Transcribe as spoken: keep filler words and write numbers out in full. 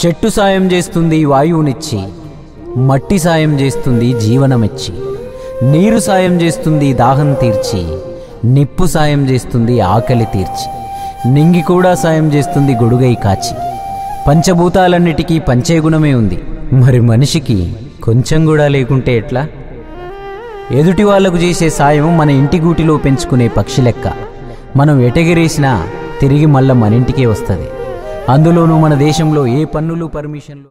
చెట్టు సాయం చేస్తుంది వాయువునిచ్చి, మట్టి సాయం చేస్తుంది జీవనమిచ్చి, నీరు సాయం చేస్తుంది దాహం తీర్చి, నిప్పు సాయం చేస్తుంది ఆకలి తీర్చి, నింగి కూడా సాయం చేస్తుంది గొడుగై కాచి. పంచభూతాలన్నిటికీ పంచే గుణమే ఉంది, మరి మనిషికి కొంచెం కూడా లేకుంటే ఎట్లా? ఎదుటి వాళ్లకు చేసే సాయం మన ఇంటి గూటిలో పెంచుకునే పక్షి లెక్క. మనం ఎటగిరేసినా తిరిగి మళ్ళా మన ఇంటికే వస్తుంది. అందులోనూ మన దేశంలో ఏ పన్నులు పర్మిషన్లు